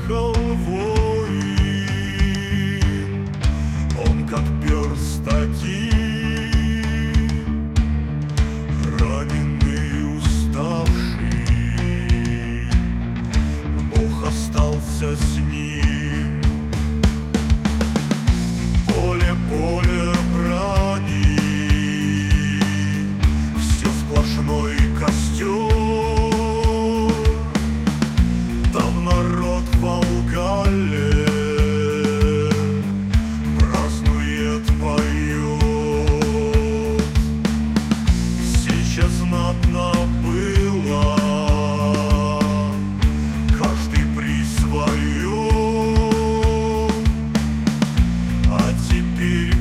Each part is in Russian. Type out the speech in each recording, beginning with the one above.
ехал воин, он как перст один, раненый, уставший, Бог остался с ним. Поле, поле брани, все сплошной костер. Там народ в Волгале празднует, поет. Сейчас знатно было, каждый при своем, а теперь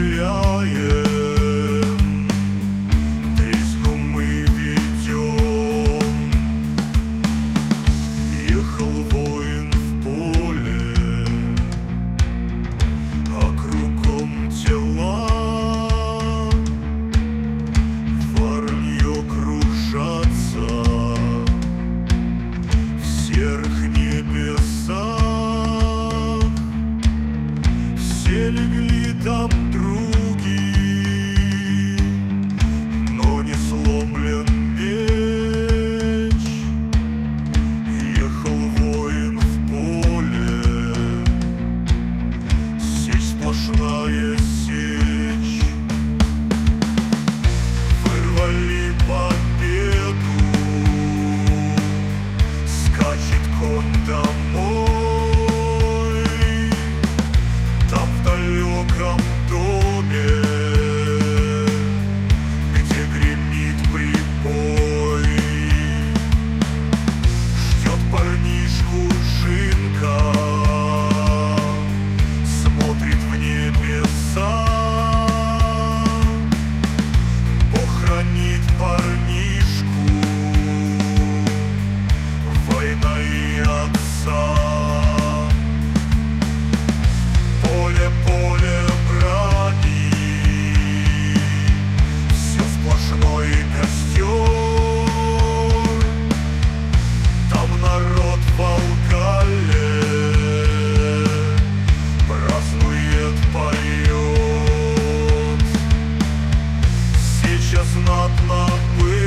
гуляем, треску мы ведем. Ехал воин в поле, а кругом тела, воронье кружатся в серых небесах. Все легли там други, но не сломлен меч. Ехал воин в поле, сечь сплошная сечь. Вырвали победу, скачет конь домой. Там в далеком доме, где гремит прибой, ждет парнишку Жинка, смотрит в небеса. Бог хранит парнишку, война и отца. Поле, поле брани, все сплошной костер. Там народ в Волгале празднует, поет. Сейчас знатно было,